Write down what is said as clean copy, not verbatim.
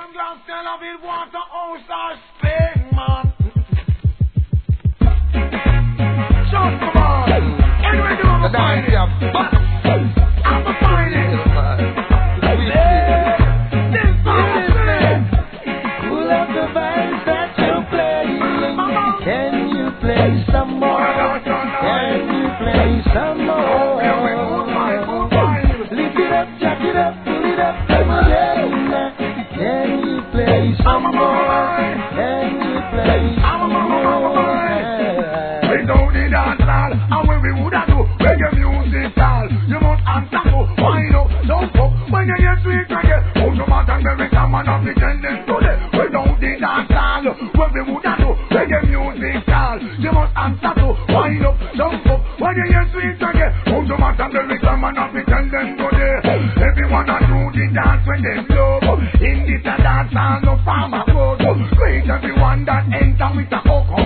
One glass tell of it water house or spring, man. Just come on. Anyway, do I'm a find it. I'm a find it. This man. Pull up the vibes that you're playing. Can you play some more? Can you play some more? Lift it up, jack it up, pull it up, come on. Can you play some more? Can you play some more? We know the dance hall, and when we woulda do reggae music style, you must answer to wind up, jump up. When you hear sweet reggae, put your mouth and very come and not pretending to it. We know the dance hall, when we woulda do reggae music style, you must answer to wind up, jump up. When you hear sweet reggae, put your mouth and very come and not pretending to it. Everyone a do the dance when they love. In this a dance hall, no farmer road. Great everyone that enter with a